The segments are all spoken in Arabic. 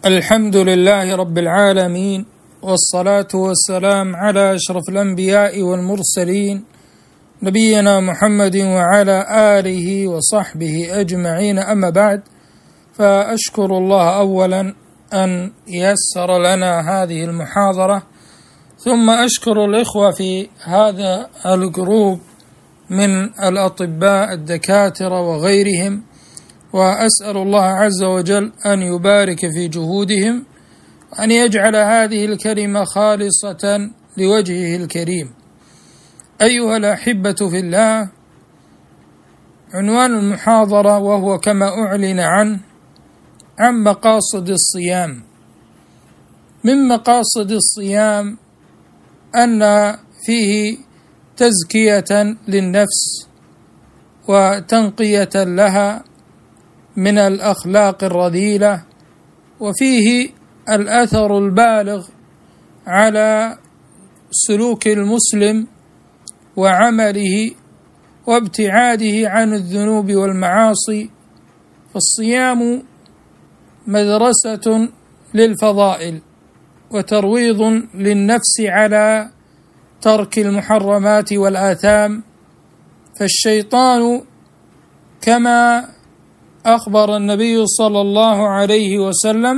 الحمد لله رب العالمين، والصلاة والسلام على أشرف الأنبياء والمرسلين نبينا محمد وعلى آله وصحبه أجمعين. أما بعد، فأشكر الله أولا أن يسر لنا هذه المحاضرة، ثم أشكر الإخوة في هذا الجروب من الأطباء الدكاترة وغيرهم، وأسأل الله عز وجل أن يبارك في جهودهم، أن يجعل هذه الكلمة خالصة لوجهه الكريم. أيها الأحبة في الله، عنوان المحاضرة وهو كما أعلن عن مقاصد الصيام. من مقاصد الصيام أن فيه تزكية للنفس وتنقية لها من الأخلاق الرذيلة، وفيه الأثر البالغ على سلوك المسلم وعمله وابتعاده عن الذنوب والمعاصي. فالصيام مدرسة للفضائل وترويض للنفس على ترك المحرمات والآثام. فالشيطان كما أخبر النبي صلى الله عليه وسلم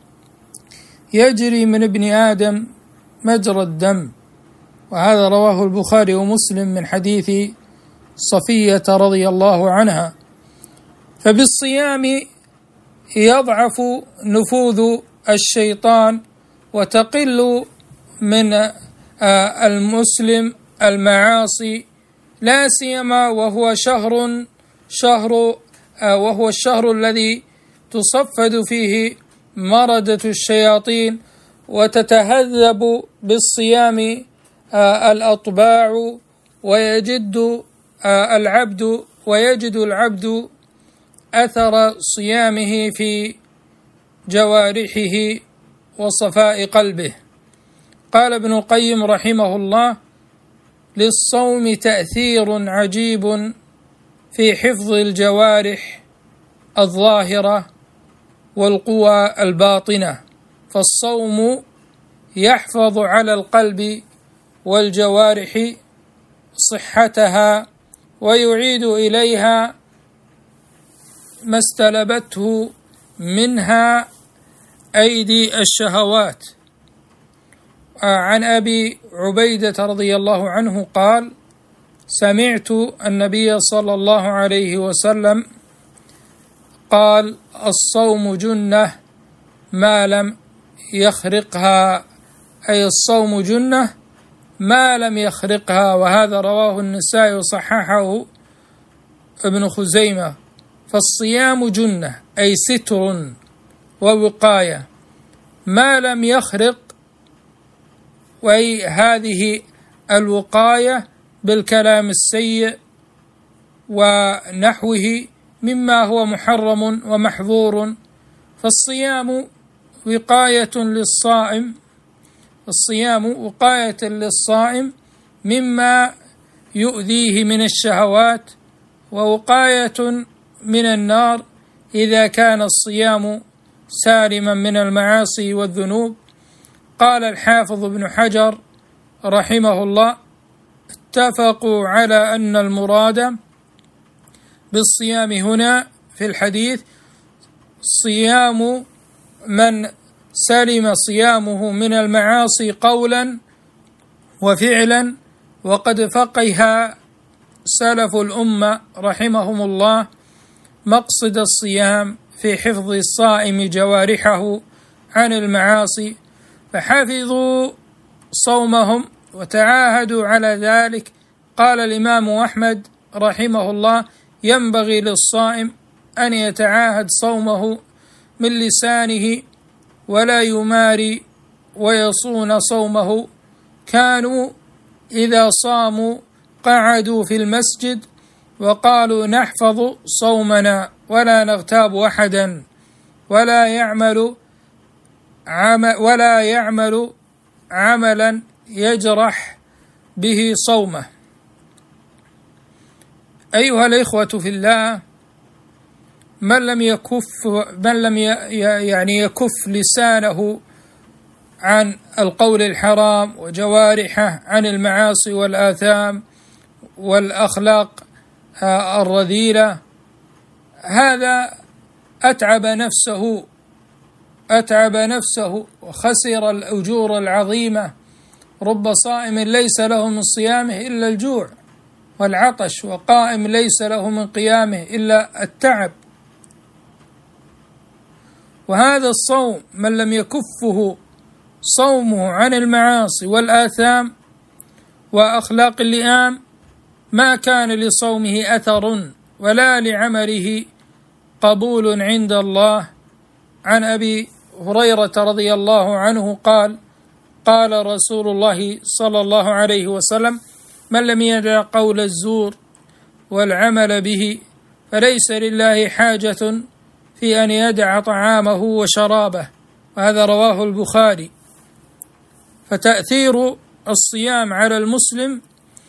يجري من ابن آدم مجرى الدم، وهذا رواه البخاري ومسلم من حديث صفية رضي الله عنها. فبالصيام يضعف نفوذ الشيطان وتقل من المسلم المعاصي، لا سيما وهو الشهر الذي تصفد فيه مردة الشياطين، وتتهذب بالصيام الأطباع، ويجد العبد أثر صيامه في جوارحه وصفاء قلبه. قال ابن القيم رحمه الله: للصوم تأثير عجيب في حفظ الجوارح الظاهرة والقوى الباطنة. فالصوم يحفظ على القلب والجوارح صحتها، ويعيد إليها ما استلبته منها أيدي الشهوات. عن أبي عبيدة رضي الله عنه قال: سمعت النبي صلى الله عليه وسلم قال: الصوم جنة ما لم يخرقها، أي الصوم جنة ما لم يخرقها. وهذا رواه النسائي وصححه ابن خزيمة. فالصيام جنة أي ستر ووقاية ما لم يخرق، وأي هذه الوقاية بالكلام السيء ونحوه مما هو محرم ومحظور. فالصيام وقاية للصائم، مما يؤذيه من الشهوات، ووقاية من النار إذا كان الصيام سالما من المعاصي والذنوب. قال الحافظ ابن حجر رحمه الله: اتفقوا على أن المراد بالصيام هنا في الحديث صيام من سلم صيامه من المعاصي قولا وفعلا. وقد فقه سلف الأمة رحمهم الله مقصد الصيام في حفظ الصائم جوارحه عن المعاصي، فحفظوا صومهم وتعاهدوا على ذلك. قال الإمام أحمد رحمه الله: ينبغي للصائم أن يتعاهد صومه من لسانه ولا يماري ويصون صومه. كانوا إذا صاموا قعدوا في المسجد وقالوا: نحفظ صومنا ولا نغتاب أحدا، ولا يعمل عملا يجرح به صومه. أيها الإخوة في الله، من لم يعني يكف لسانه عن القول الحرام وجوارحه عن المعاصي والآثام والأخلاق الرذيلة، هذا أتعب نفسه وخسر الأجور العظيمة. رب صائم ليس له من صيامه إلا الجوع والعطش، وقائم ليس له من قيامه إلا التعب. وهذا الصوم من لم يكفه صومه عن المعاصي والآثام وأخلاق اللئام ما كان لصومه أثر ولا لعمله قبول عند الله. عن أبي هريرة رضي الله عنه قال: قال رسول الله صلى الله عليه وسلم: من لم يدع قول الزور والعمل به فليس لله حاجة في أن يدع طعامه وشرابه. وهذا رواه البخاري. فتأثير الصيام على المسلم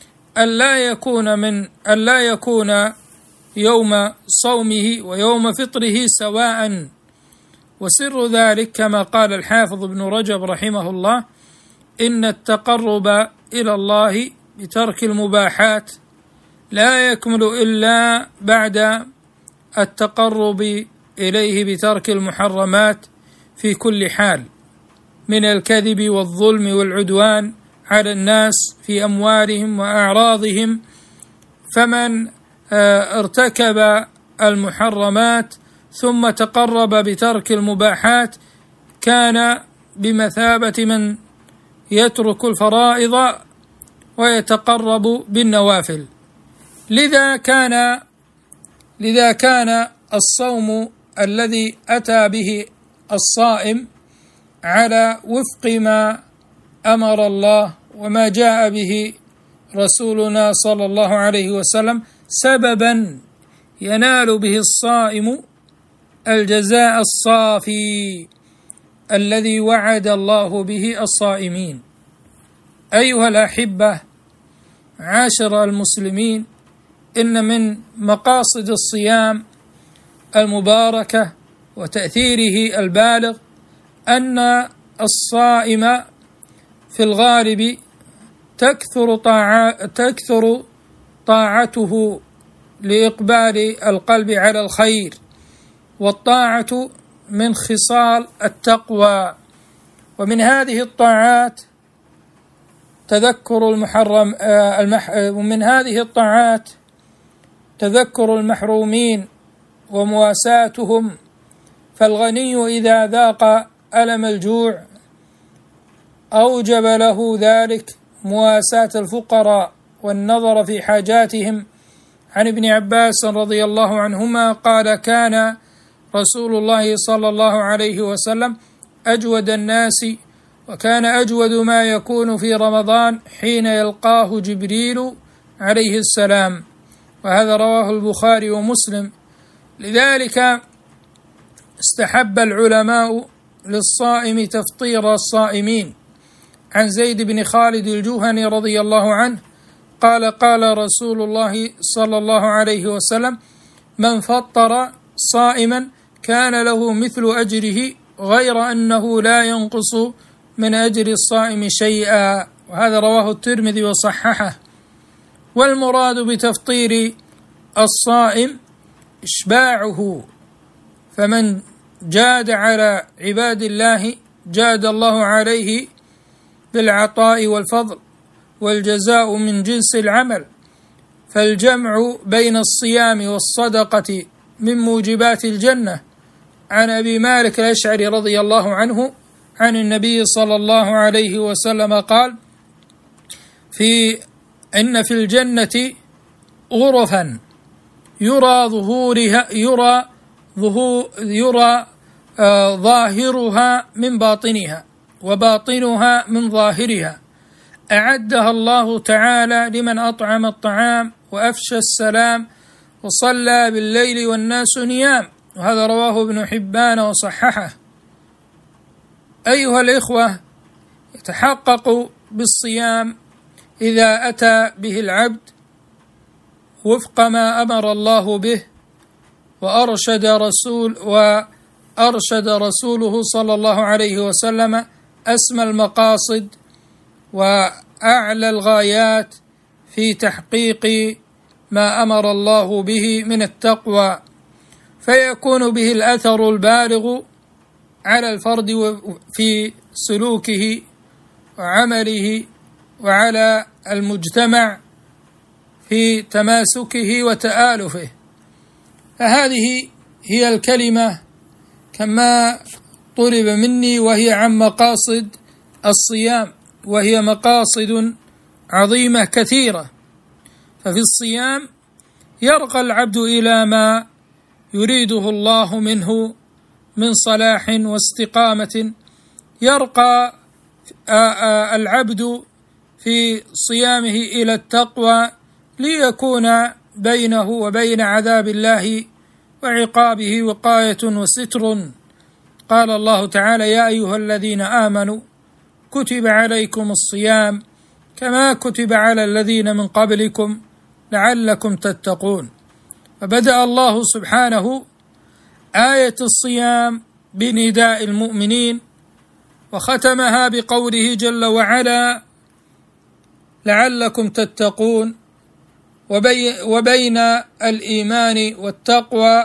أن لا يكون يوم صومه ويوم فطره سواء. وسر ذلك كما قال الحافظ ابن رجب رحمه الله: إن التقرب إلى الله بترك المباحات لا يكمل إلا بعد التقرب إليه بترك المحرمات في كل حال، من الكذب والظلم والعدوان على الناس في أموالهم وأعراضهم. فمن ارتكب المحرمات ثم تقرب بترك المباحات كان بمثابة من يترك الفرائض ويتقرب بالنوافل. لذا كان الصوم الذي أتى به الصائم على وفق ما أمر الله وما جاء به رسولنا صلى الله عليه وسلم سببا ينال به الصائم الجزاء الصافي الذي وعد الله به الصائمين. أيها الأحبة، معاشر المسلمين، إن من مقاصد الصيام المباركة وتأثيره البالغ أن الصائم في الغالب تكثر طاعته لإقبال القلب على الخير، والطاعة من خصال التقوى. ومن هذه الطاعات تذكر المحرومين ومواساتهم. فالغني إذا ذاق ألم الجوع أوجب له ذلك مواساة الفقراء والنظر في حاجاتهم. عن ابن عباس رضي الله عنهما قال: كان رسول الله صلى الله عليه وسلم أجود الناس، وكان أجود ما يكون في رمضان حين يلقاه جبريل عليه السلام. وهذا رواه البخاري ومسلم. لذلك استحب العلماء للصائم تفطير الصائمين. عن زيد بن خالد الجهني رضي الله عنه قال: قال رسول الله صلى الله عليه وسلم: من فطر صائما كان له مثل أجره غير أنه لا ينقص من أجر الصائم شيئا. وهذا رواه الترمذي وصححه. والمراد بتفطير الصائم إشباعه، فمن جاد على عباد الله جاد الله عليه بالعطاء والفضل، والجزاء من جنس العمل. فالجمع بين الصيام والصدقة من موجبات الجنة. عن أبي مالك الأشعري رضي الله عنه عن النبي صلى الله عليه وسلم قال: إن في الجنة غرفا يرى ظاهرها من باطنها وباطنها من ظاهرها، أعدها الله تعالى لمن أطعم الطعام وأفشى السلام وصلى بالليل والناس نيام. وهذا رواه ابن حبان وصححه. أيها الإخوة، يتحقق بالصيام إذا أتى به العبد وفق ما أمر الله به وأرشد رسوله صلى الله عليه وسلم أسمى المقاصد وأعلى الغايات في تحقيق ما أمر الله به من التقوى، فيكون به الأثر البالغ على الفرد في سلوكه وعمله، وعلى المجتمع في تماسكه وتآلفه. فهذه هي الكلمة كما طلب مني، وهي عن مقاصد الصيام، وهي مقاصد عظيمة كثيرة. ففي الصيام يرقى العبد إلى ما يريده الله منه من صلاح واستقامة، يرقى العبد في صيامه إلى التقوى ليكون بينه وبين عذاب الله وعقابه وقاية وستر. قال الله تعالى: يا أيها الذين آمنوا كتب عليكم الصيام كما كتب على الذين من قبلكم لعلكم تتقون. فبدأ الله سبحانه آية الصيام بنداء المؤمنين، وختمها بقوله جل وعلا: لعلكم تتقون. وبين الإيمان والتقوى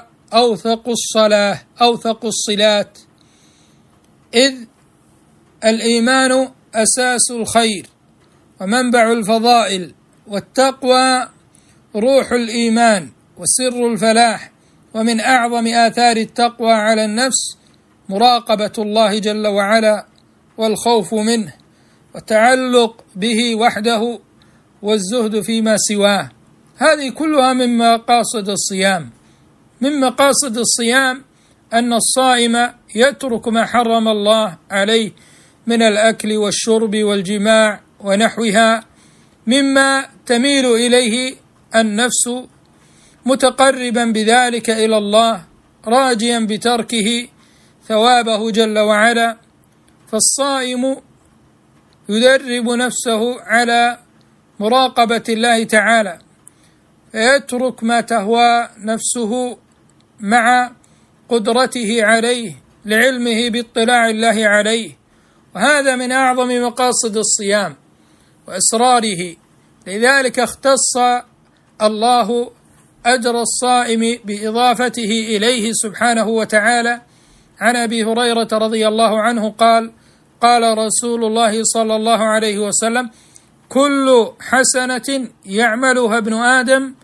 أوثق الصلات، إذ الإيمان أساس الخير ومنبع الفضائل، والتقوى روح الإيمان وسر الفلاح. ومن أعظم آثار التقوى على النفس مراقبة الله جل وعلا والخوف منه والتعلق به وحده والزهد فيما سواه. هذه كلها من مقاصد الصيام. من مقاصد الصيام أن الصائم يترك ما حرم الله عليه من الأكل والشرب والجماع ونحوها مما تميل إليه النفس، متقربا بذلك إلى الله، راجيا بتركه ثوابه جل وعلا. فالصائم يدرب نفسه على مراقبة الله تعالى، فيترك ما تهوى نفسه مع قدرته عليه لعلمه باطلاع الله عليه. وهذا من أعظم مقاصد الصيام وأسراره. لذلك اختص الله أجر الصائم بإضافته إليه سبحانه وتعالى. عن أبي هريرة رضي الله عنه قال: قال رسول الله صلى الله عليه وسلم: كل حسنة يعملها ابن آدم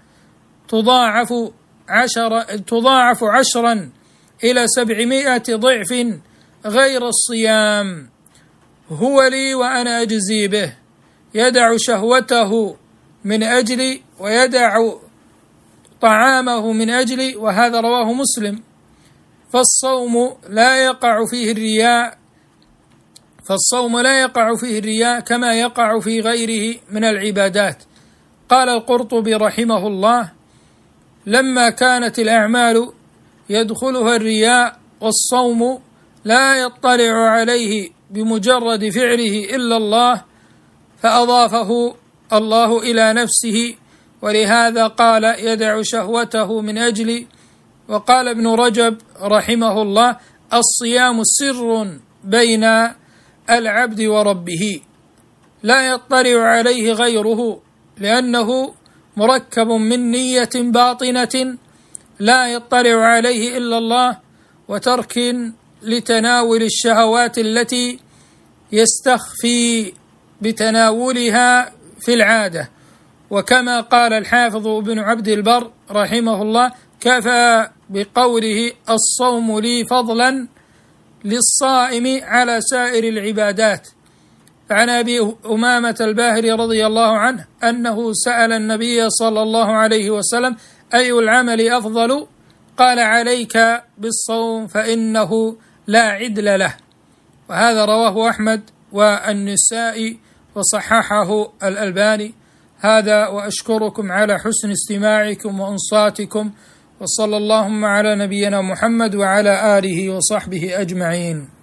تضاعف 10 إلى 700 ضعف غير الصيام، هو لي وأنا أجزي به، يدع شهوته من أجلي ويدع طعامه من أجلي. وهذا رواه مسلم. فالصوم لا يقع فيه الرياء كما يقع في غيره من العبادات. قال القرطبي رحمه الله: لما كانت الأعمال يدخلها الرياء والصوم لا يطلع عليه بمجرد فعله إلا الله، فأضافه الله إلى نفسه، ولهذا قال: يدع شهوته من أجلي. وقال ابن رجب رحمه الله: الصيام سر بين العبد وربه لا يطلع عليه غيره، لأنه مركب من نية باطنة لا يطلع عليه إلا الله، وترك لتناول الشهوات التي يستخفي بتناولها في العادة. وكما قال الحافظ ابن عبد البر رحمه الله: كفى بقوله الصوم لي فضلا للصائم على سائر العبادات. فعن أبي أمامة الباهلي رضي الله عنه أنه سأل النبي صلى الله عليه وسلم: أي العمل أفضل؟ قال: عليك بالصوم فإنه لا عدل له. وهذا رواه أحمد والنسائي وصححه الألباني. هذا، وأشكركم على حسن استماعكم وإنصاتكم، وصلى اللهم على نبينا محمد وعلى آله وصحبه أجمعين.